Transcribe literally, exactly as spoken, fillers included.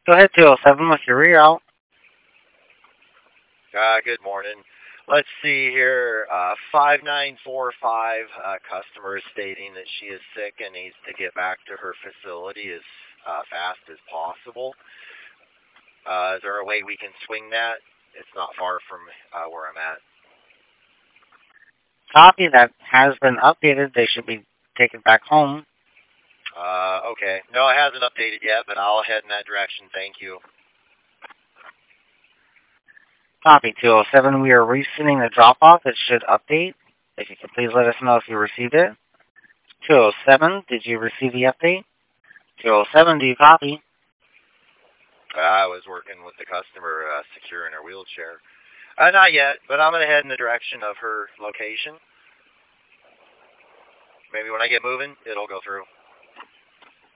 Go ahead, two oh seven with your reroute. Uh, good morning. Let's see here. Uh, five nine four five uh, customer is stating that she is sick and needs to get back to her facility as uh, fast as possible. Uh, is there a way we can swing that? It's not far from uh, where I'm at. Copy, that has been updated. They should be taken back home. Uh, okay. No, it hasn't updated yet, but I'll head in that direction. Thank you. Copy, two oh seven. We are resending the drop-off. It should update. If you could please let us know if you received it. two oh seven, did you receive the update? two oh seven, do you copy? Uh, I was working with the customer uh, securing her wheelchair. Uh, not yet, but I'm going to head in the direction of her location. Maybe when I get moving, it'll go through.